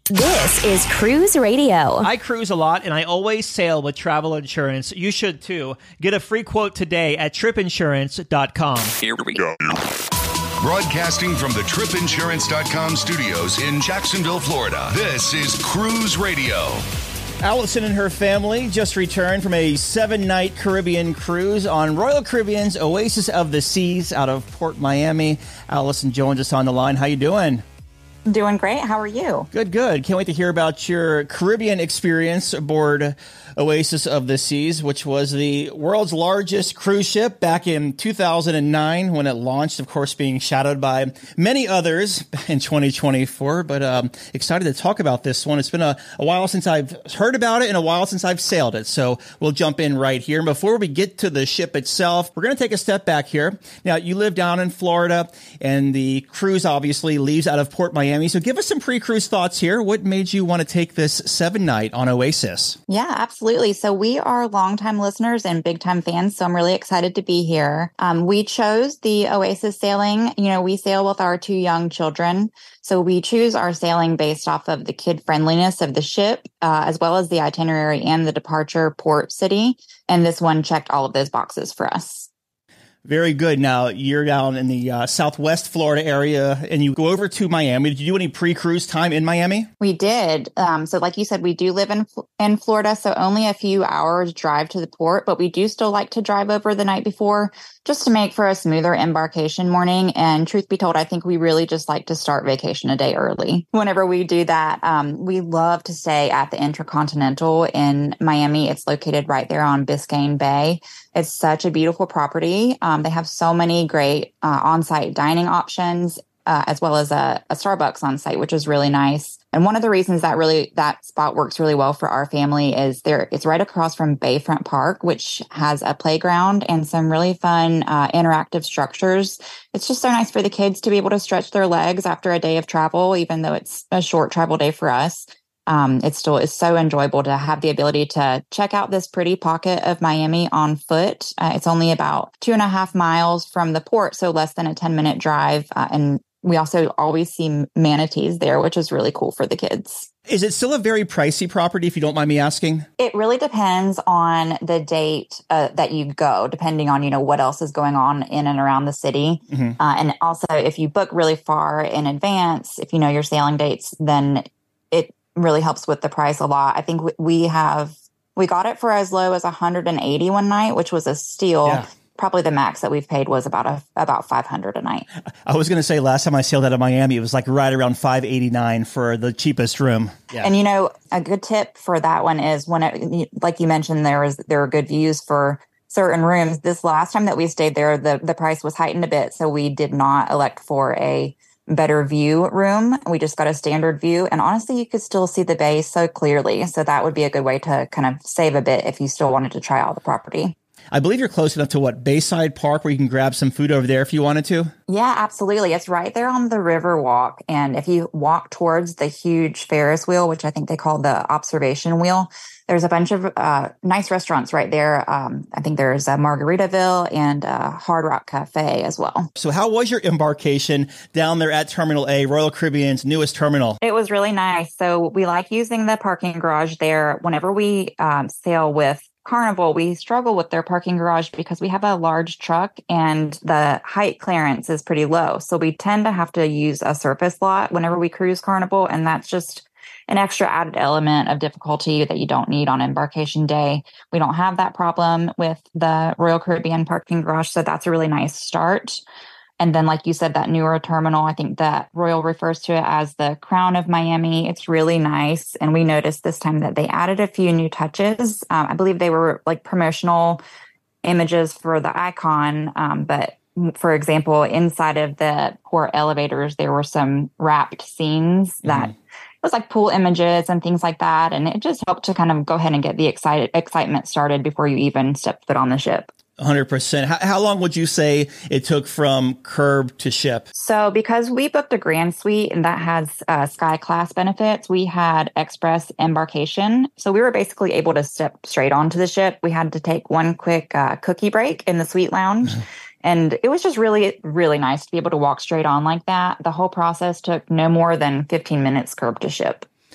This is Cruise Radio. I cruise a lot, and I always sail with travel insurance. You should, too. Get a free quote today at tripinsurance.com. Here we go. Broadcasting from the tripinsurance.com studios in Jacksonville, Florida, this is Cruise Radio. Allison and her family just returned from a 7-night Caribbean cruise on Royal Caribbean's Oasis of the Seas out of Port Miami. Allison joins us on the line. How you doing? Doing great. How are you? Good. Can't wait to hear about your Caribbean experience aboard Oasis of the Seas, which was the world's largest cruise ship back in 2009 when it launched, of course, being shadowed by many others in 2024. But excited to talk about this one. It's been a while since I've heard about it and a while since I've sailed it. So we'll jump in right here. And before we get to the ship itself, we're going to take a step back here. Now, you live down in Florida, and the cruise obviously leaves out of Port Miami. So give us some pre-cruise thoughts here. What made you want to take this 7-night on Oasis? Yeah, absolutely. So we are longtime listeners and big-time fans, so I'm really excited to be here. We chose the Oasis sailing. You know, we sail with our 2 young children, so we choose our sailing based off of the kid-friendliness of the ship, as well as the itinerary and the departure port city. And this one checked all of those boxes for us. Very good. Now, you're down in the Southwest Florida area, and you go over to Miami. Did you do any pre-cruise time in Miami? We did. So like you said, we do live in Florida, so only a few hours drive to the port, but we do still like to drive over the night before just to make for a smoother embarkation morning. And truth be told, I think we really just like to start vacation a day early. Whenever we do that, we love to stay at the Intercontinental in Miami. It's located right there on Biscayne Bay. It's such a beautiful property. They have so many great on-site dining options, as well as a Starbucks on site, which is really nice. And one of the reasons that spot works really well for our family is it's right across from Bayfront Park, which has a playground and some really fun interactive structures. It's just so nice for the kids to be able to stretch their legs after a day of travel, even though it's a short travel day for us. It still is so enjoyable to have the ability to check out this pretty pocket of Miami on foot. It's only about 2.5 miles from the port, so less than a 10-minute drive. And we also always see manatees there, which is really cool for the kids. Is it still a very pricey property, if you don't mind me asking? It really depends on the date that you go, depending on, what else is going on in and around the city. Mm-hmm. And also, if you book really far in advance, if you know your sailing dates, then it really helps with the price a lot. I think we got it for as low as $180 one night, which was a steal. Yeah. Probably the max that we've paid was about $500 a night. I was going to say last time I sailed out of Miami, it was like right around $589 for the cheapest room. Yeah. And a good tip for that one is like you mentioned, there are good views for certain rooms. This last time that we stayed there, the price was heightened a bit, so we did not elect for a better view room. We just got a standard view, and honestly, you could still see the bay so clearly. So that would be a good way to kind of save a bit if you still wanted to try out the property. I believe you're close enough to Bayside Park, where you can grab some food over there if you wanted to? Yeah, absolutely. It's right there on the river walk. And if you walk towards the huge Ferris wheel, which I think they call the observation wheel, there's a bunch of nice restaurants right there. I think there's a Margaritaville and a Hard Rock Cafe as well. So how was your embarkation down there at Terminal A, Royal Caribbean's newest terminal? It was really nice. So we like using the parking garage there. Whenever we sail with Carnival, we struggle with their parking garage because we have a large truck and the height clearance is pretty low. So we tend to have to use a surface lot whenever we cruise Carnival. And that's just an extra added element of difficulty that you don't need on embarkation day. We don't have that problem with the Royal Caribbean parking garage. So that's a really nice start. And then, like you said, that newer terminal, I think that Royal refers to it as the Crown of Miami. It's really nice. And we noticed this time that they added a few new touches. I believe they were like promotional images for the icon. But for example, inside of the port elevators, there were some wrapped scenes that was like pool images and things like that. And it just helped to kind of go ahead and get the excitement started before you even step foot on the ship. 100%. How long would you say it took from curb to ship? So because we booked a Grand Suite and that has Sky Class benefits, we had express embarkation. So we were basically able to step straight onto the ship. We had to take one quick cookie break in the suite lounge. And it was just really, really nice to be able to walk straight on like that. The whole process took no more than 15 minutes curb to ship.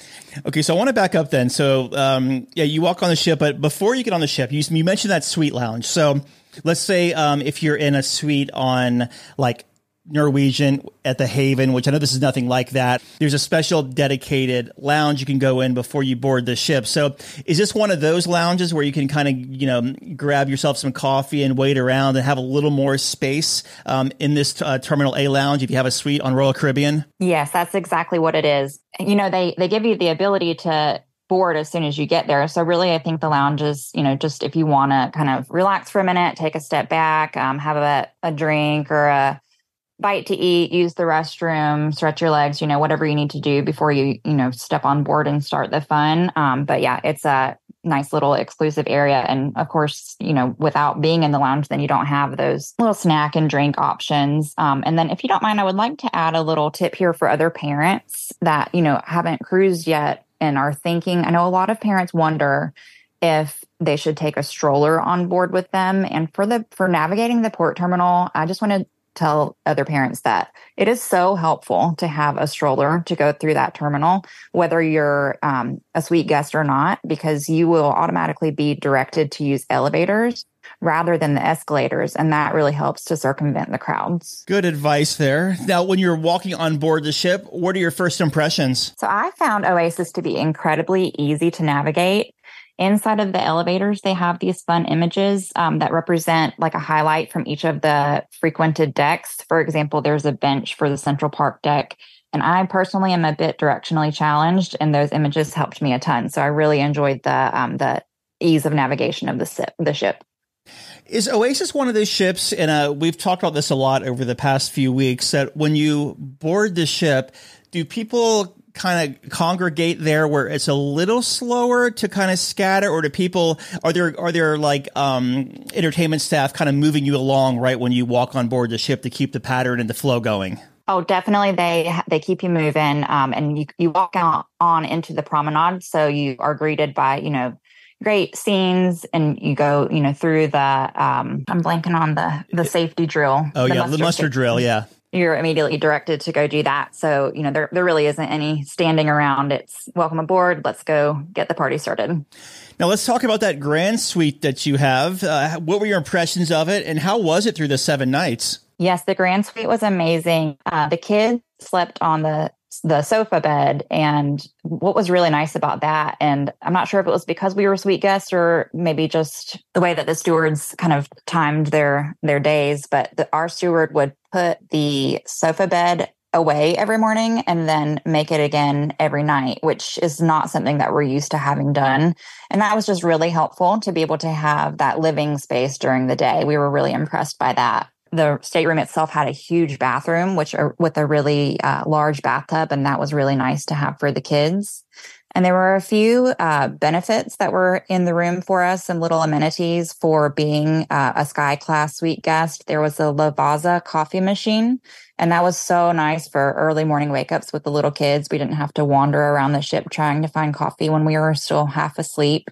Okay, so I want to back up then. So, you walk on the ship, but before you get on the ship, you mentioned that suite lounge. So let's say if you're in a suite on like Norwegian at the Haven, which I know this is nothing like that, there's a special dedicated lounge you can go in before you board the ship. So is this one of those lounges where you can kind of, grab yourself some coffee and wait around and have a little more space in this Terminal A lounge if you have a suite on Royal Caribbean? Yes, that's exactly what it is. They give you the ability to board as soon as you get there. So really, I think the lounge is, just if you want to kind of relax for a minute, take a step back, have a drink or a bite to eat, use the restroom, stretch your legs, whatever you need to do before you, step on board and start the fun. But yeah, it's a nice little exclusive area. And of course, without being in the lounge, then you don't have those little snack and drink options. And then if you don't mind, I would like to add a little tip here for other parents that, haven't cruised yet and are thinking. I know a lot of parents wonder if they should take a stroller on board with them. And for navigating the port terminal, I just want to tell other parents that it is so helpful to have a stroller to go through that terminal, whether you're a suite guest or not, because you will automatically be directed to use elevators rather than the escalators. And that really helps to circumvent the crowds. Good advice there. Now, when you're walking on board the ship, what are your first impressions? So I found Oasis to be incredibly easy to navigate. Inside of the elevators, they have these fun images that represent like a highlight from each of the frequented decks. For example, there's a bench for the Central Park deck. And I personally am a bit directionally challenged, and those images helped me a ton. So I really enjoyed the ease of navigation of the ship. Is Oasis one of those ships, and we've talked about this a lot over the past few weeks, that when you board the ship, do people kind of congregate there where it's a little slower to kind of scatter, or do people, are there like entertainment staff kind of moving you along right when you walk on board the ship to keep the pattern and the flow going? Oh, definitely. They keep you moving, and you walk out on into the promenade. So you are greeted by, great scenes, and you go, through the, I'm blanking on the safety drill. Oh, the muster drill. Yeah. You're immediately directed to go do that. So, there really isn't any standing around. It's welcome aboard. Let's go get the party started. Now, let's talk about that grand suite that you have. What were your impressions of it, and how was it through the 7 nights? Yes, the grand suite was amazing. The kids slept on the sofa bed, and what was really nice about that, and I'm not sure if it was because we were suite guests or maybe just the way that the stewards kind of timed their days, but our steward would put the sofa bed away every morning and then make it again every night, which is not something that we're used to having done. And that was just really helpful to be able to have that living space during the day. We were really impressed by that. The stateroom itself had a huge bathroom, with a really large bathtub, and that was really nice to have for the kids. And there were a few benefits that were in the room for us, some little amenities for being a Sky Class suite guest. There was a Lavazza coffee machine, and that was so nice for early morning wake-ups with the little kids. We didn't have to wander around the ship trying to find coffee when we were still half asleep.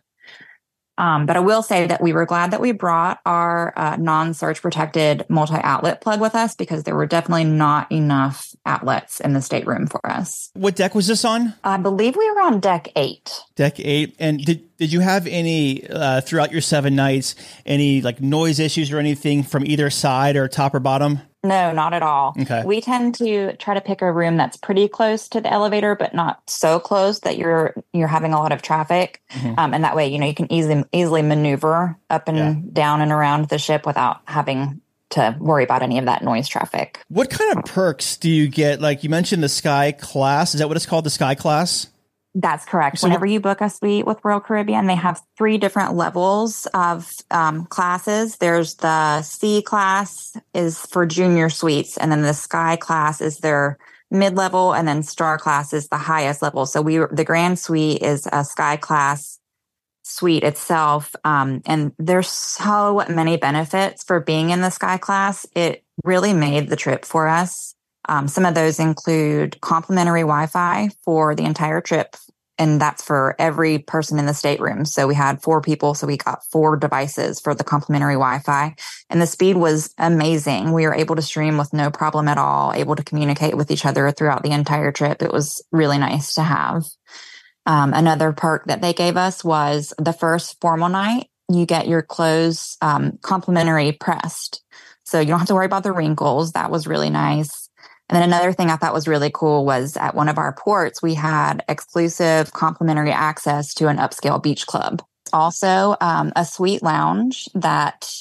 But I will say that we were glad that we brought our non-surge protected multi-outlet plug with us, because there were definitely not enough outlets in the stateroom for us. What deck was this on? I believe we were on deck 8. Deck 8. And did you have any, throughout your 7 nights, any like noise issues or anything from either side or top or bottom? No, not at all. Okay. We tend to try to pick a room that's pretty close to the elevator, but not so close that you're having a lot of traffic. Mm-hmm. And that way, you can easily maneuver up and down and around the ship without having to worry about any of that noise traffic. What kind of perks do you get? Like you mentioned the Sky Class. Is that what it's called, the Sky Class? That's correct. So whenever you book a suite with Royal Caribbean, they have 3 different levels of classes. There's the C class is for junior suites, and then the Sky Class is their mid-level, and then Star Class is the highest level. So the Grand Suite is a Sky Class suite itself, and there's so many benefits for being in the Sky Class. It really made the trip for us. Some of those include complimentary Wi-Fi for the entire trip, and that's for every person in the stateroom. So we had 4 people, so we got 4 devices for the complimentary Wi-Fi, and the speed was amazing. We were able to stream with no problem at all, able to communicate with each other throughout the entire trip. It was really nice to have. Another perk that they gave us was the first formal night, you get your clothes complimentary pressed. So you don't have to worry about the wrinkles. That was really nice. And then another thing I thought was really cool was at one of our ports, we had exclusive complimentary access to an upscale beach club. Also, a suite lounge that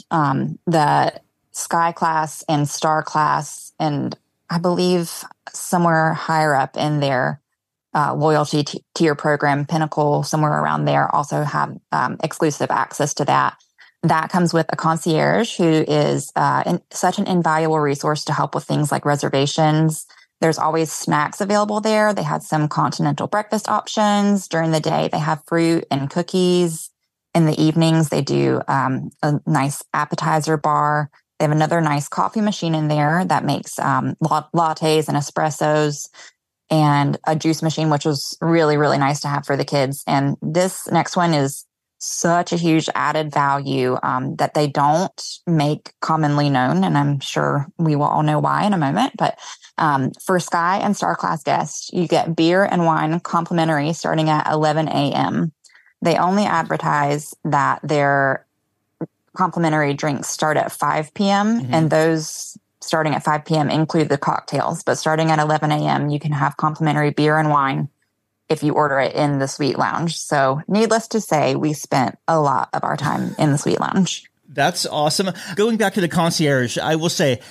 the Sky class and Star class, and I believe somewhere higher up in their loyalty tier program, Pinnacle, somewhere around there, also have exclusive access to that. That comes with a concierge who is such an invaluable resource to help with things like reservations. There's always snacks available there. They had some continental breakfast options. During the day, they have fruit and cookies. In the evenings, they do a nice appetizer bar. They have another nice coffee machine in there that makes lattes and espressos, and a juice machine, which was really, really nice to have for the kids. And this next one is such a huge added value that they don't make commonly known. And I'm sure we will all know why in a moment. But for Sky and Star class guests, you get beer and wine complimentary starting at 11 a.m. They only advertise that their complimentary drinks start at 5 p.m. And those starting at 5 p.m. include the cocktails. But starting at 11 a.m., you can have complimentary beer and wine if you order it in the suite lounge. So needless to say, we spent a lot of our time in the suite lounge. That's awesome. Going back to the concierge, I will say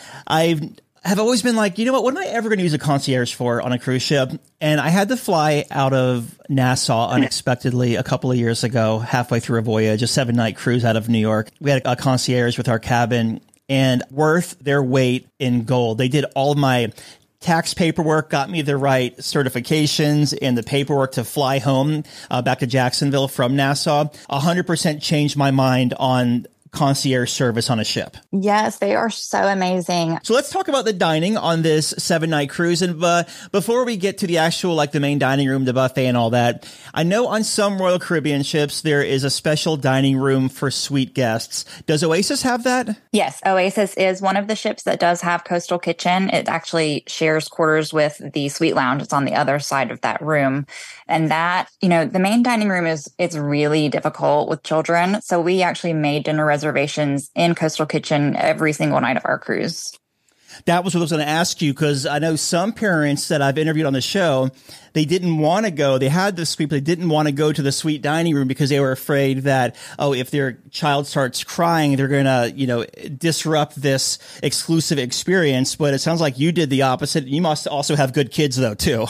have always been like, you know what am I ever going to use a concierge for on a cruise ship? And I had to fly out of Nassau unexpectedly a couple of years ago, halfway through a voyage, a 7-night cruise out of New York. We had a concierge with our cabin, and worth their weight in gold. They did all of my tax paperwork, got me the right certifications and the paperwork to fly home back to Jacksonville from Nassau. 100% changed my mind on concierge service on a ship. Yes, they are so amazing. So let's talk about the dining on this 7-night cruise. And before we get to the actual, like the main dining room, the buffet and all that, I know on some Royal Caribbean ships, there is a special dining room for suite guests. Does Oasis have that? Yes, Oasis is one of the ships that does have Coastal Kitchen. It actually shares quarters with the suite lounge. It's on the other side of that room. And that, the main dining room it's really difficult with children. So we actually made dinner reservations in Coastal Kitchen every single night of our cruise. That was what I was going to ask you, because I know some parents that I've interviewed on the show, they didn't want to go. They had the suite, but they didn't want to go to the suite dining room because they were afraid that, if their child starts crying, they're going to, disrupt this exclusive experience. But it sounds like you did the opposite. You must also have good kids, though, too.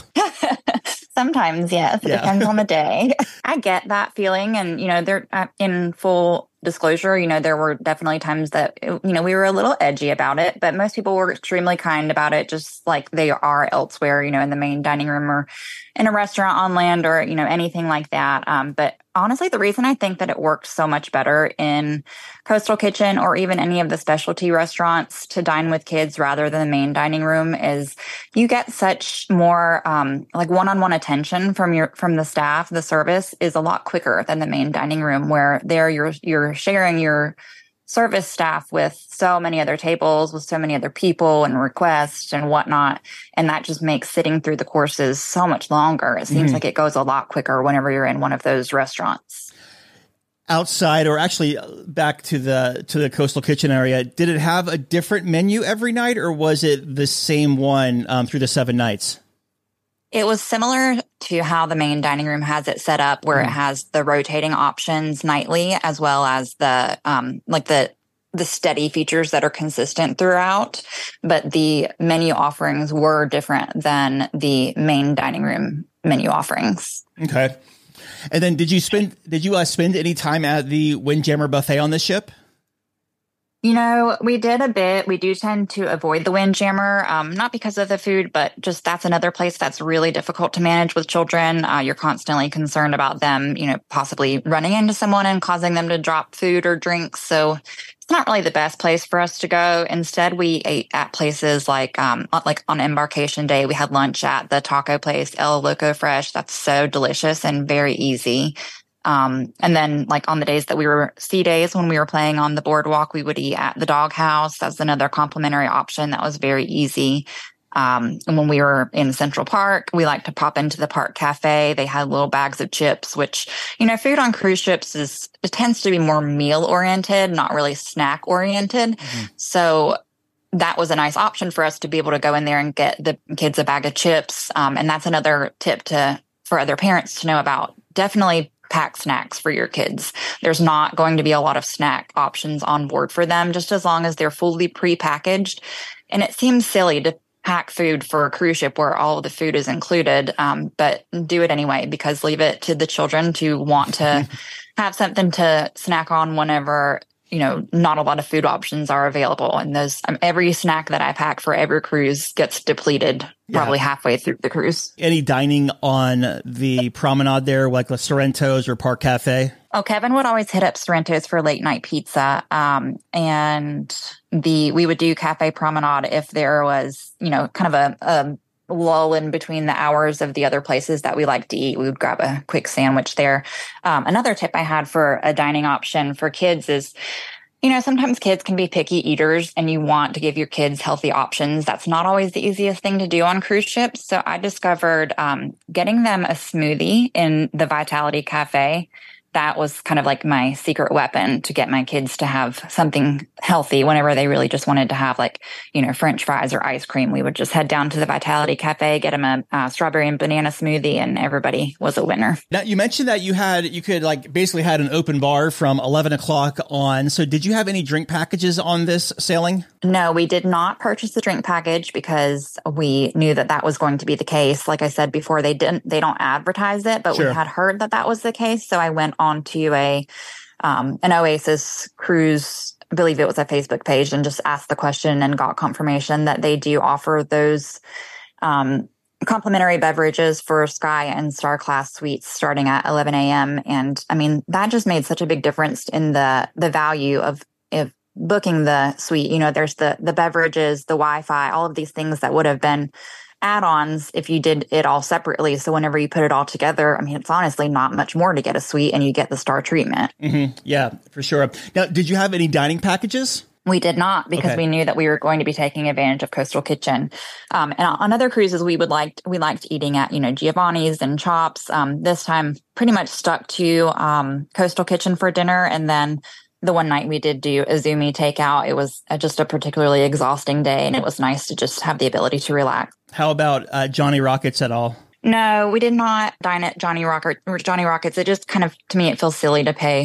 Sometimes, yes. It depends on the day. I get that feeling. And, they're in full disclosure, there were definitely times that, we were a little edgy about it, but most people were extremely kind about it, just like they are elsewhere, in the main dining room or in a restaurant on land or, anything like that. But honestly, the reason I think that it worked so much better in Coastal Kitchen or even any of the specialty restaurants to dine with kids rather than the main dining room is you get such more like one-on-one attention from the staff. The service is a lot quicker than the main dining room, where there you're sharing your service staff with so many other tables, with so many other people and requests and whatnot. And that just makes sitting through the courses so much longer. It seems like it goes a lot quicker whenever you're in one of those restaurants. Outside, or actually back to the Coastal Kitchen area, did it have a different menu every night, or was it the same one through the 7 nights? It was similar to how the main dining room has it set up, where it has the rotating options nightly, as well as the steady features that are consistent throughout. But the menu offerings were different than the main dining room menu offerings. Okay. And then did you spend any time at the Windjammer buffet on the ship? We did a bit. We do tend to avoid the Windjammer, not because of the food, but just that's another place that's really difficult to manage with children. You're constantly concerned about them, possibly running into someone and causing them to drop food or drinks. So it's not really the best place for us to go. Instead, we ate at places like on Embarkation Day, we had lunch at the taco place, El Loco Fresh. That's so delicious and very easy. And then on the days that we were sea days, when we were playing on the boardwalk, we would eat at the Doghouse. That's another complimentary option that was very easy. And when we were in Central Park, we like to pop into the park cafe. They had little bags of chips, which, food on cruise ships it tends to be more meal oriented, not really snack oriented. Mm-hmm. So that was a nice option for us to be able to go in there and get the kids a bag of chips. And that's another tip for other parents to know about. Definitely pack snacks for your kids. There's not going to be a lot of snack options on board for them, just as long as they're fully prepackaged. And it seems silly to pack food for a cruise ship where all of the food is included, but do it anyway, because leave it to the children to want to have something to snack on whenever not a lot of food options are available. And every snack that I pack for every cruise gets depleted probably halfway through the cruise. Any dining on the promenade there, like the Sorrento's or Park Cafe? Oh, Kevin would always hit up Sorrento's for late night pizza. And we would do Cafe Promenade if there was, kind of a lull in between the hours of the other places that we like to eat. We would grab a quick sandwich there. Another tip I had for a dining option for kids is, sometimes kids can be picky eaters and you want to give your kids healthy options. That's not always the easiest thing to do on cruise ships. So I discovered getting them a smoothie in the Vitality Cafe. That was kind of like my secret weapon to get my kids to have something healthy whenever they really just wanted to have French fries or ice cream. We would just head down to the Vitality Cafe, get them a strawberry and banana smoothie, and everybody was a winner. Now, you mentioned that you could basically had an open bar from 11 o'clock on. So did you have any drink packages on this sailing? No, we did not purchase the drink package because we knew that was going to be the case. Like I said before, they don't advertise it, but Sure. We had heard that was the case. So I went on to an Oasis cruise, I believe it was a Facebook page, and just asked the question and got confirmation that they do offer those complimentary beverages for Sky and Star Class suites starting at 11 a.m. And I mean, that just made such a big difference in the value of booking the suite. There's the beverages, the Wi-Fi, all of these things that would have been add-ons if you did it all separately. So whenever you put it all together, I mean, it's honestly not much more to get a suite and you get the star treatment. Mm-hmm. Yeah, for sure. Now, did you have any dining packages? We did not, because we knew that we were going to be taking advantage of Coastal Kitchen. And on other cruises, we liked eating at, Giovanni's and Chops. This time pretty much stuck to Coastal Kitchen for dinner. And then the one night we did do Azumi takeout. It was just a particularly exhausting day, and it was nice to just have the ability to relax. How about Johnny Rockets at all? No, we did not dine at Johnny Rockets. It just kind of, to me, it feels silly to pay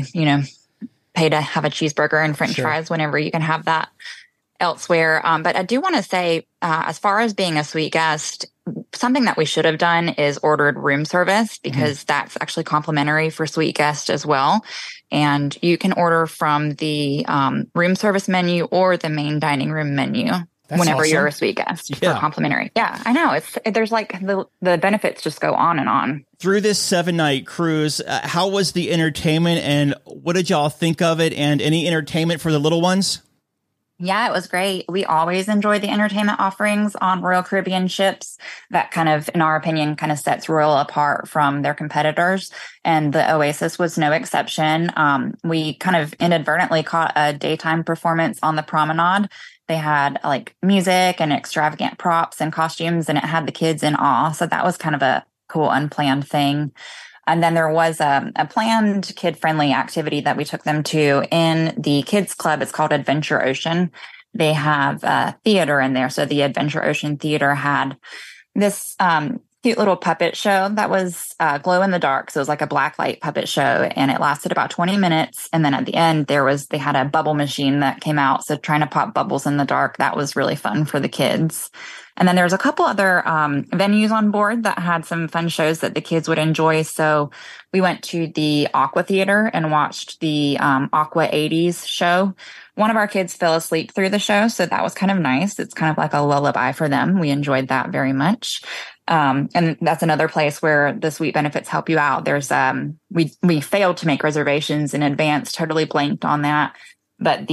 to have a cheeseburger and French fries whenever you can have that elsewhere. But I do want to say, as far as being a suite guest, something that we should have done is ordered room service, because that's actually complimentary for suite guests as well. And you can order from the room service menu or the main dining room menu. That's whenever awesome. You're a suite guest for complimentary. Yeah, I know. There's the benefits just go on and on. Through this 7-night cruise, how was the entertainment, and what did y'all think of it, and any entertainment for the little ones? Yeah, it was great. We always enjoy the entertainment offerings on Royal Caribbean ships. That kind of, in our opinion, kind of sets Royal apart from their competitors. And the Oasis was no exception. We kind of inadvertently caught a daytime performance on the promenade. They had music and extravagant props and costumes, and it had the kids in awe. So that was kind of a cool, unplanned thing. And then there was a planned kid-friendly activity that we took them to in the kids club. It's called Adventure Ocean. They have a theater in there. So the Adventure Ocean Theater had this cute little puppet show that was glow in the dark. So it was like a black light puppet show, and it lasted about 20 minutes. And then at the end, they had a bubble machine that came out. So trying to pop bubbles in the dark, that was really fun for the kids. And then there's a couple other venues on board that had some fun shows that the kids would enjoy. So we went to the Aqua Theater and watched the Aqua 80s show. One of our kids fell asleep through the show, so that was kind of nice. It's kind of like a lullaby for them. We enjoyed that very much. And that's another place where the suite benefits help you out. There's we failed to make reservations in advance, totally blanked on that. But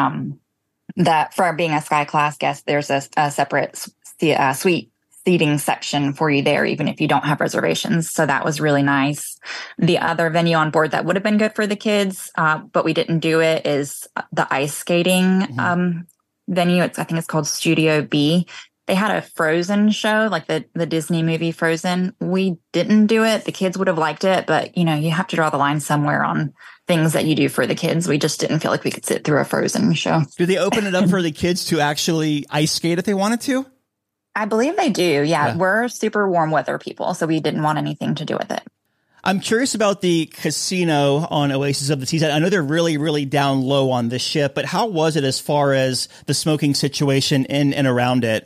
that for being a Sky Class guest, there's a separate suite seating section for you there, even if you don't have reservations. So that was really nice. The other venue on board that would have been good for the kids, but we didn't do it, is the ice skating venue. I think it's called Studio B. they had a Frozen show, like the Disney movie Frozen. We didn't do it. The kids would have liked it, but you have to draw the line somewhere on things that you do for the kids. We just didn't feel like we could sit through a Frozen show. Do they open it up for the kids to actually ice skate if they wanted to? I believe they do. Yeah. We're super warm weather people, so we didn't want anything to do with it. I'm curious about the casino on Oasis of the Seas. I know they're really, really down low on this ship, but how was it as far as the smoking situation in and around it?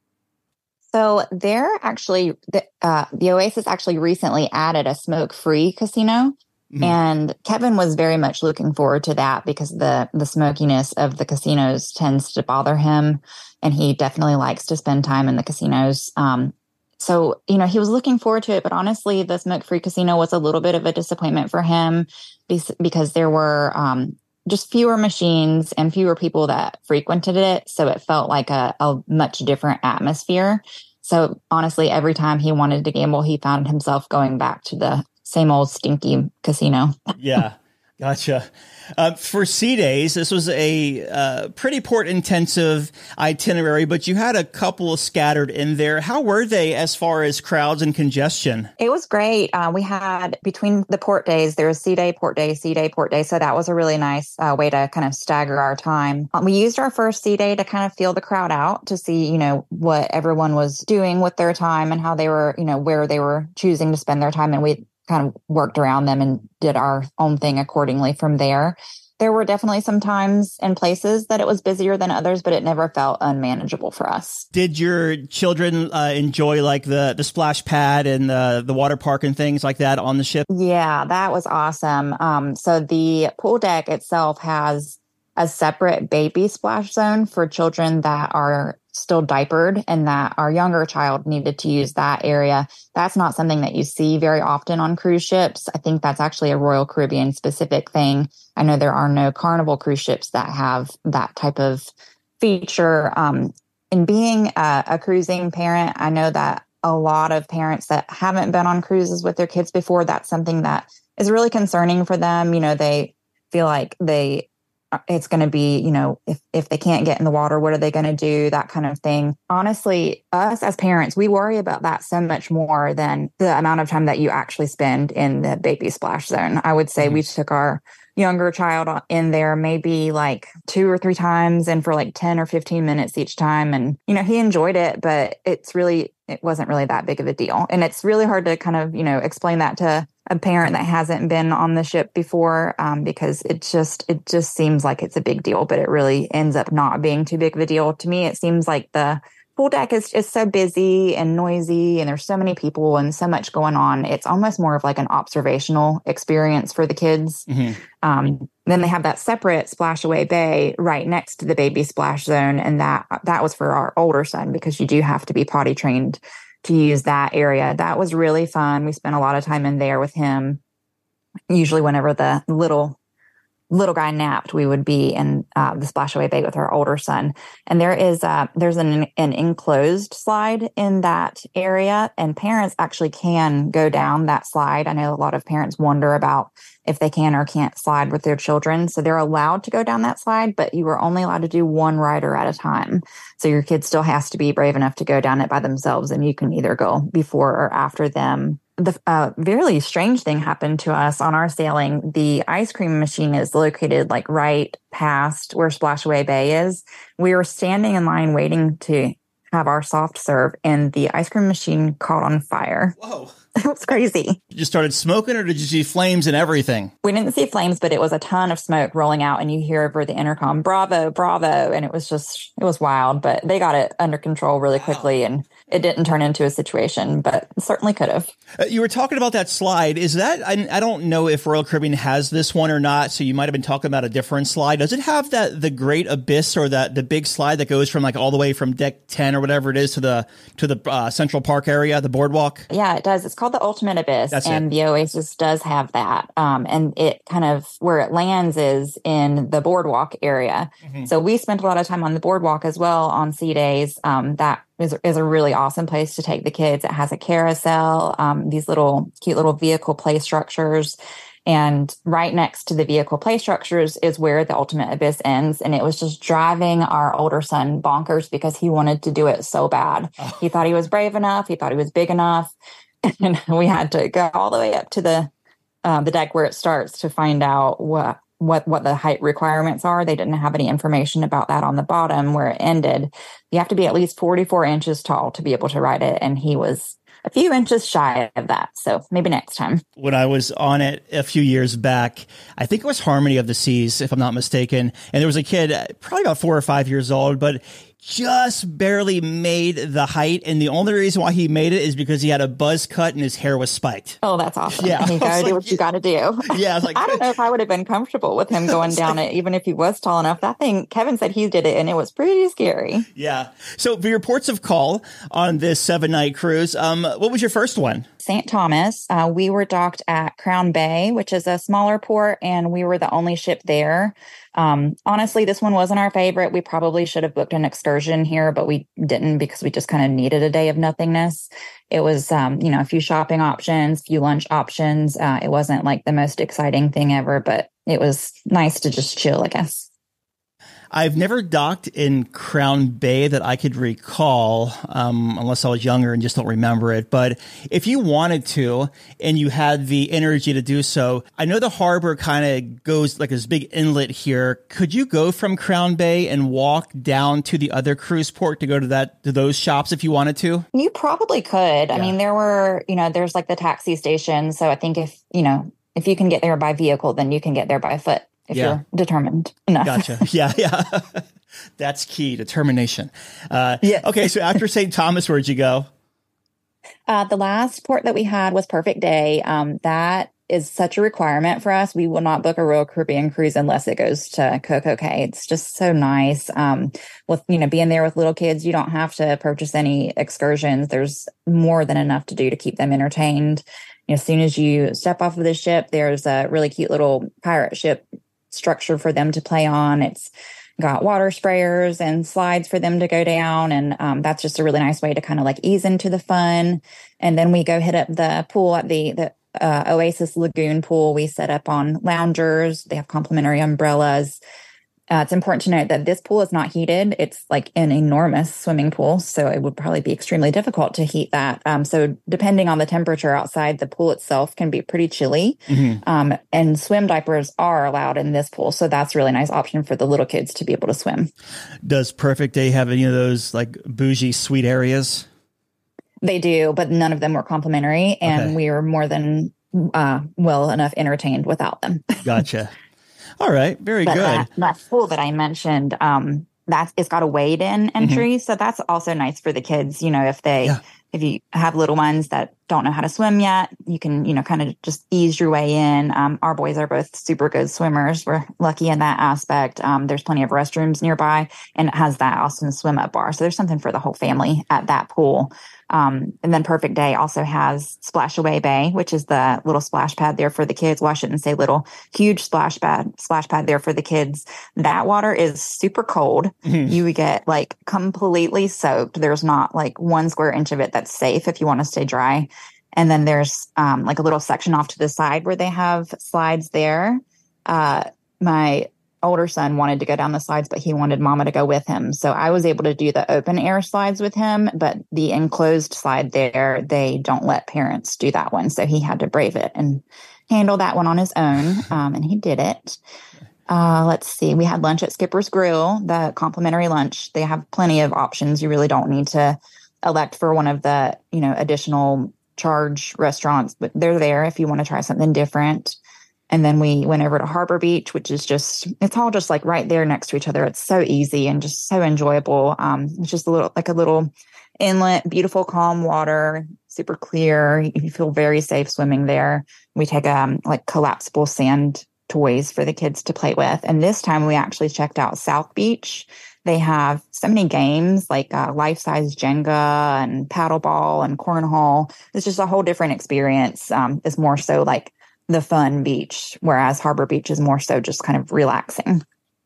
So they're actually, the Oasis actually recently added a smoke-free casino. Mm-hmm. And Kevin was very much looking forward to that because the smokiness of the casinos tends to bother him. And he definitely likes to spend time in the casinos. So, he was looking forward to it, but honestly, the smoke-free casino was a little bit of a disappointment for him because there were just fewer machines and fewer people that frequented it. So it felt like a much different atmosphere. So honestly, every time he wanted to gamble, he found himself going back to the same old stinky casino. Yeah. Gotcha. For Sea Days, this was a pretty port-intensive itinerary, but you had a couple scattered in there. How were they as far as crowds and congestion? It was great. We had, between the port days, there was Sea Day, Port Day, Sea Day, Port Day. So that was a really nice way to kind of stagger our time. We used our first Sea Day to kind of feel the crowd out, to see, what everyone was doing with their time and how they were, where they were choosing to spend their time. And we kind of worked around them and did our own thing accordingly from there. There were definitely some times and places that it was busier than others, but it never felt unmanageable for us. Did your children enjoy like the splash pad and the water park and things like that on the ship? Yeah, that was awesome. So the pool deck itself has a separate baby splash zone for children that are still diapered and that our younger child needed to use that area. That's not something that you see very often on cruise ships. I think that's actually a Royal Caribbean specific thing. I know there are no Carnival cruise ships that have that type of feature. In being a cruising parent, I know that a lot of parents that haven't been on cruises with their kids before, that's something that is really concerning for them. They feel like it's going to be, if they can't get in the water, what are they going to do? That kind of thing. Honestly, us as parents, we worry about that so much more than the amount of time that you actually spend in the baby splash zone. I would say we took our younger child in there maybe like 2 or 3 times and for like 10 or 15 minutes each time. And, he enjoyed it, but it wasn't really that big of a deal. And it's really hard to kind of, explain that to a parent that hasn't been on the ship before, because it just seems like it's a big deal, but it really ends up not being too big of a deal. To me, it seems like the pool deck is so busy and noisy and there's so many people and so much going on. It's almost more of like an observational experience for the kids. Mm-hmm. Then they have that separate splash away bay right next to the baby splash zone. And that was for our older son, because you do have to be potty trained to use that area. That was really fun. We spent a lot of time in there with him. Usually whenever the little guy napped, we would be in the splashaway bay with our older son. And there's an enclosed slide in that area, and parents actually can go down that slide. I know a lot of parents wonder about if they can or can't slide with their children. So they're allowed to go down that slide, but you are only allowed to do one rider at a time. So your kid still has to be brave enough to go down it by themselves, and you can either go before or after them. The really strange thing happened to us on our sailing. The ice cream machine is located like right past where Splashaway Bay is. We were standing in line waiting to have our soft serve, and the ice cream machine caught on fire. Whoa. It was crazy. You just started smoking, or did you see flames and everything? We didn't see flames, but it was a ton of smoke rolling out, and you hear over the intercom, "Bravo, bravo." And it was wild, but they got it under control really quickly, and it didn't turn into a situation, but it certainly could have. You were talking about that slide. Is that, I don't know if Royal Caribbean has this one or not, so you might have been talking about a different slide. Does it have the Great Abyss, or the big slide that goes from like all the way from deck 10 or whatever it is to the Central Park area, the boardwalk? Yeah, it does. It's called the Ultimate Abyss, and the Oasis does have that. And it kind of, where it lands is in the boardwalk area. Mm-hmm. So we spent a lot of time on the boardwalk as well on Sea Days. That is a really awesome place to take the kids. It has a carousel, these cute little vehicle play structures. And right next to the vehicle play structures is where the Ultimate Abyss ends. And it was just driving our older son bonkers because he wanted to do it so bad. Oh. He thought he was brave enough. He thought he was big enough. And we had to go all the way up to the deck where it starts to find out what the height requirements are. They didn't have any information about that on the bottom where it ended. You have to be at least 44 inches tall to be able to ride it. And he was a few inches shy of that. So maybe next time. When I was on it a few years back, I think it was Harmony of the Seas, if I'm not mistaken. And there was a kid, probably about 4 or 5 years old, but just barely made the height. And the only reason why he made it is because he had a buzz cut and his hair was spiked. Oh, that's awesome. Yeah. You got to do what you got to do. Yeah. I was like, I don't know if I would have been comfortable with him going down it, even if he was tall enough. That thing, Kevin said he did it and it was pretty scary. Yeah. So for your ports of call on this 7-night cruise, what was your first one? St. Thomas. We were docked at Crown Bay, which is a smaller port, and we were the only ship there. Honestly, this one wasn't our favorite. We probably should have booked an excursion here, but we didn't because we just kind of needed a day of nothingness. It was, a few shopping options, few lunch options. It wasn't like the most exciting thing ever, but it was nice to just chill, I guess. I've never docked in Crown Bay that I could recall, unless I was younger and just don't remember it. But if you wanted to, and you had the energy to do so, I know the harbor kind of goes like this big inlet here. Could you go from Crown Bay and walk down to the other cruise port to go to those shops if you wanted to? You probably could. Yeah. I mean, there were, there's like the taxi station. So I think if you can get there by vehicle, then you can get there by foot. If you're determined enough. Gotcha. Yeah. That's key, determination. Yeah. Okay, so after St. Thomas, where'd you go? The last port that we had was Perfect Day. That is such a requirement for us. We will not book a Royal Caribbean cruise unless it goes to Coco Cay. It's just so nice. With, being there with little kids, you don't have to purchase any excursions. There's more than enough to do to keep them entertained. As soon as you step off of the ship, there's a really cute little pirate ship structure for them to play on. It's got water sprayers and slides for them to go down. And that's just a really nice way to kind of like ease into the fun. And then we go hit up the pool at the Oasis Lagoon pool. We set up on loungers. They have complimentary umbrellas. It's important to note that this pool is not heated. It's like an enormous swimming pool, so it would probably be extremely difficult to heat that. So depending on the temperature outside, the pool itself can be pretty chilly. Mm-hmm. And swim diapers are allowed in this pool, so that's a really nice option for the little kids to be able to swim. Does Perfect Day have any of those like bougie suite areas? They do, but none of them were complimentary, and we were more than well enough entertained without them. Gotcha. All right. Very good. That pool that I mentioned, it's got a wade-in entry. Mm-hmm. So that's also nice for the kids. If you have little ones that don't know how to swim yet, you can, kind of just ease your way in. Our boys are both super good swimmers. We're lucky in that aspect. There's plenty of restrooms nearby, and it has that awesome swim up bar. So there's something for the whole family at that pool. And then Perfect Day also has Splash Away Bay, which is the little splash pad there for the kids. Well, I shouldn't say little, huge splash pad there for the kids. That water is super cold. Mm-hmm. You get like completely soaked. There's not like 1 square inch of it that's safe if you want to stay dry. And then there's like a little section off to the side where they have slides there. My older son wanted to go down the slides, but he wanted mama to go with him. So I was able to do the open air slides with him, but the enclosed slide there, they don't let parents do that one. So he had to brave it and handle that one on his own. And he did it. Let's see. We had lunch at Skipper's Grill, the complimentary lunch. They have plenty of options. You really don't need to elect for one of the, additional charge restaurants, but they're there if you want to try something different. And then we went over to Harbor Beach, which is it's all just like right there next to each other. It's so easy and just so enjoyable. It's just a little inlet, beautiful, calm water, super clear. You feel very safe swimming there. We take collapsible sand toys for the kids to play with. And this time we actually checked out South Beach. They have so many games like life-size Jenga and paddleball and cornhole. It's just a whole different experience. It's more so like the fun beach, whereas Harbor Beach is more so just kind of relaxing.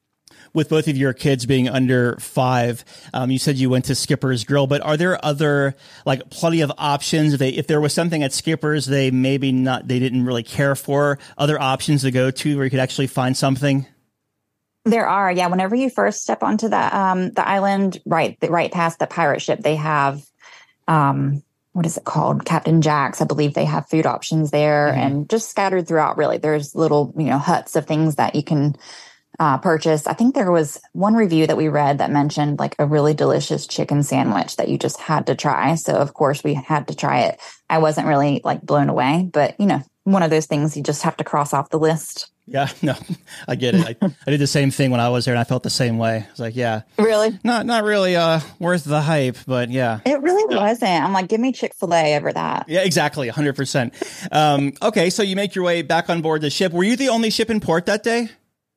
with both of your kids being under 5, you said you went to Skipper's Grill, but are there other, like, plenty of options? If there was something at Skipper's they didn't really care for, other options to go to where you could actually find something? There are, yeah. Whenever you first step onto the island, right past the pirate ship, they have, what is it called? Captain Jack's. I believe they have food options there, and just scattered throughout. Really, there's little huts of things that you can purchase. I think there was one review that we read that mentioned like a really delicious chicken sandwich that you just had to try. So of course we had to try it. I wasn't really like blown away, but one of those things you just have to cross off the list. Yeah, no, I get it. I did the same thing when I was there, and I felt the same way. I was like, yeah. Really? Not really worth the hype, but yeah. It really wasn't. I'm like, give me Chick-fil-A over that. Yeah, exactly, 100%. Okay, so you make your way back on board the ship. Were you the only ship in port that day?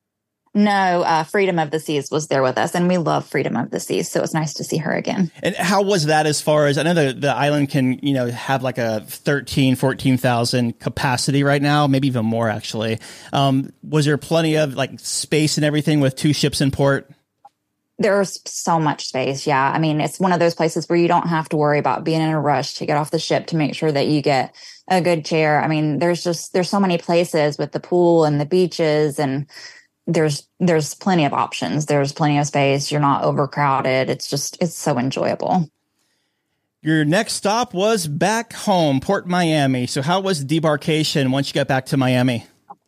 No, Freedom of the Seas was there with us, and we love Freedom of the Seas, so it was nice to see her again. And how was that as far as, I know the island can, have like a 14,000 capacity right now, maybe even more actually. Was there plenty of like space and everything with 2 ships in port? There's so much space, yeah. I mean, it's one of those places where you don't have to worry about being in a rush to get off the ship to make sure that you get a good chair. I mean, there's so many places with the pool and the beaches, and there's plenty of options. There's plenty of space. You're not overcrowded. It's so enjoyable. Your next stop was back home, Port Miami. So how was debarkation once you got back to Miami?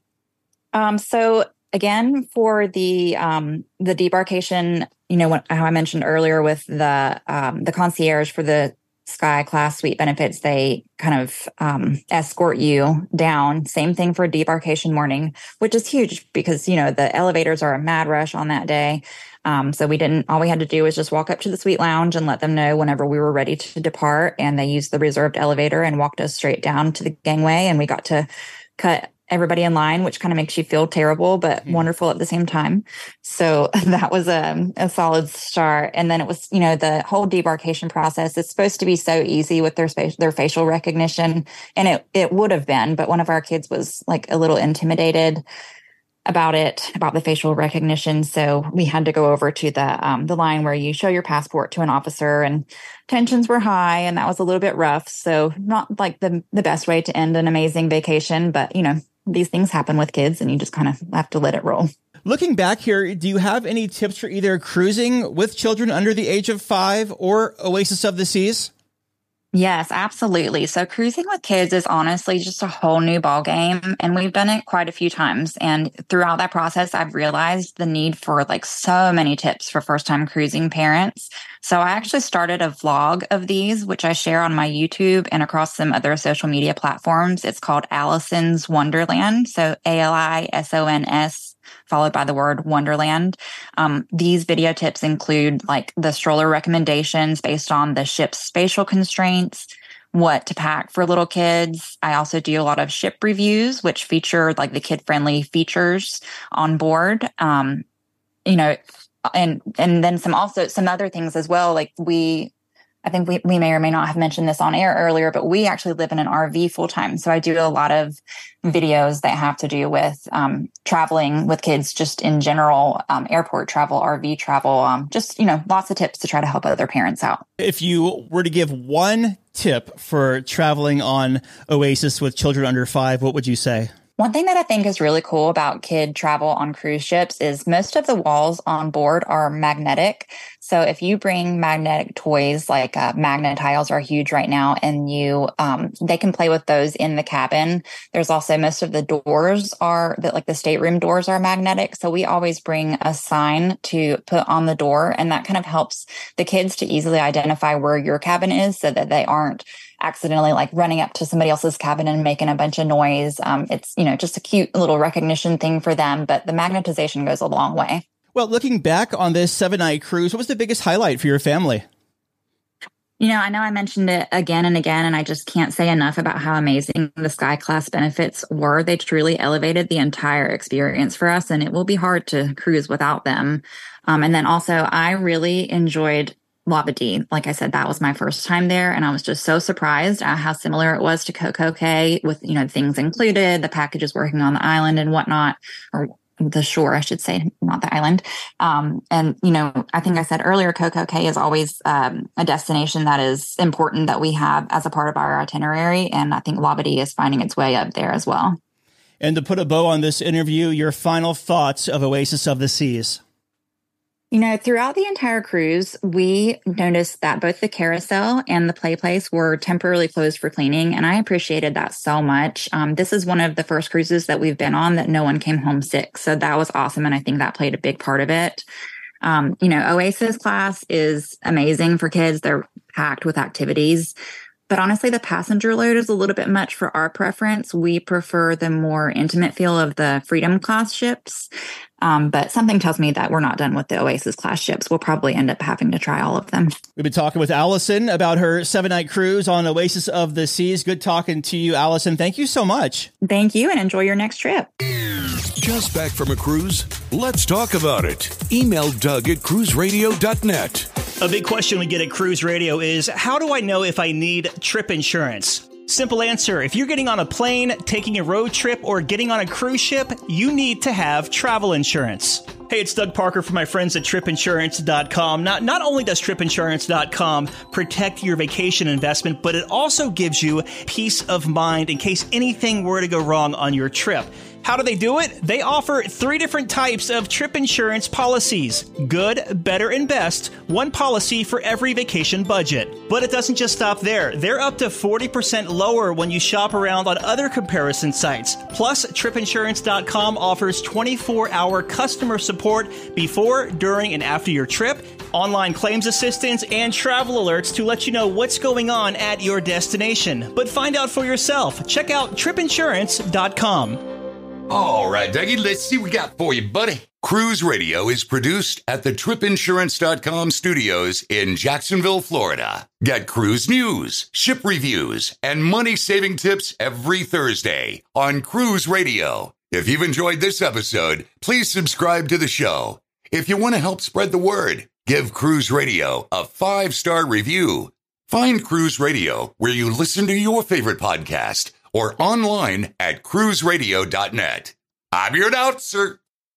So again, for the debarkation, how I mentioned earlier with the concierge for the Sky Class Suite benefits, they kind of escort you down. Same thing for debarkation morning, which is huge because, the elevators are a mad rush on that day. So all we had to do was just walk up to the suite lounge and let them know whenever we were ready to depart. And they used the reserved elevator and walked us straight down to the gangway. And we got to cut everybody in line, which kind of makes you feel terrible, but wonderful at the same time. So that was a solid start. And then it was, the whole debarkation process is supposed to be so easy with their facial recognition. And it would have been, but one of our kids was like a little intimidated about the facial recognition. So we had to go over to the line where you show your passport to an officer, and tensions were high, and that was a little bit rough. So not like the best way to end an amazing vacation, but these things happen with kids, and you just kind of have to let it roll. Looking back here, do you have any tips for either cruising with children under the age of 5 or Oasis of the Seas? Yes, absolutely. So cruising with kids is honestly just a whole new ball game, and we've done it quite a few times. And throughout that process, I've realized the need for like so many tips for first-time cruising parents. So I actually started a vlog of these, which I share on my YouTube and across some other social media platforms. It's called Allison's Wonderland. So ALISONS followed by the word Wonderland. These video tips include like the stroller recommendations based on the ship's spatial constraints, what to pack for little kids. I also do a lot of ship reviews, which feature like the kid-friendly features on board. And then some other things as well. Like I think we may or may not have mentioned this on air earlier, but we actually live in an RV full time. So I do a lot of videos that have to do with traveling with kids just in general, airport travel, RV travel, lots of tips to try to help other parents out. If you were to give one tip for traveling on Oasis with children under 5, what would you say? One thing that I think is really cool about kid travel on cruise ships is most of the walls on board are magnetic. So if you bring magnetic toys, like magnet tiles are huge right now, and they can play with those in the cabin. There's also most of the doors the stateroom doors are magnetic. So we always bring a sign to put on the door, and that kind of helps the kids to easily identify where your cabin is so that they aren't accidentally like running up to somebody else's cabin and making a bunch of noise. It's, just a cute little recognition thing for them, but the magnetization goes a long way. Well, looking back on this 7-night cruise, what was the biggest highlight for your family? I know I mentioned it again and again, and I just can't say enough about how amazing the Sky Class benefits were. They truly elevated the entire experience for us, and it will be hard to cruise without them. And then also, I really enjoyed Wapiti. Like I said, that was my first time there, and I was just so surprised at how similar it was to Coco Cay with, things included, the packages working on the island and whatnot, or the shore, I should say, not the island. And, you know, I think I said earlier, Coco Cay is always a destination that is important that we have as a part of our itinerary. And I think Wapiti is finding its way up there as well. And to put a bow on this interview, your final thoughts of Oasis of the Seas. You know, throughout the entire cruise, we noticed that both the carousel and the play place were temporarily closed for cleaning, and I appreciated that so much. This is one of the first cruises that we've been on that no one came home sick, so that was awesome, and I think that played a big part of it. You know, Oasis class is amazing for kids. They're packed with activities. But honestly, the passenger load is a little bit much for our preference. We prefer the more intimate feel of the Freedom class ships. But something tells me that we're not done with the Oasis class ships. We'll probably end up having to try all of them. We've been talking with Allison about her 7-night cruise on Oasis of the Seas. Good talking to you, Allison. Thank you so much. Thank you, and enjoy your next trip. Just back from a cruise? Let's talk about it. Email Doug at cruiseradio.net. A big question we get at Cruise Radio is, how do I know if I need trip insurance? Simple answer. If you're getting on a plane, taking a road trip, or getting on a cruise ship, you need to have travel insurance. Hey, it's Doug Parker from my friends at tripinsurance.com. Not only does tripinsurance.com protect your vacation investment, but it also gives you peace of mind in case anything were to go wrong on your trip. How do they do it? They offer 3 different types of trip insurance policies. Good, better, and best. One policy for every vacation budget. But it doesn't just stop there. They're up to 40% lower when you shop around on other comparison sites. Plus, tripinsurance.com offers 24-hour customer support before, during, and after your trip, online claims assistance, and travel alerts to let you know what's going on at your destination. But find out for yourself. Check out tripinsurance.com. All right, Dougie, let's see what we got for you, buddy. Cruise Radio is produced at the tripinsurance.com studios in Jacksonville, Florida. Get cruise news, ship reviews, and money-saving tips every Thursday on Cruise Radio. If you've enjoyed this episode, please subscribe to the show. If you want to help spread the word, give Cruise Radio a 5-star review. Find Cruise Radio where you listen to your favorite podcast or online at cruiseradio.net. I'm your announcer,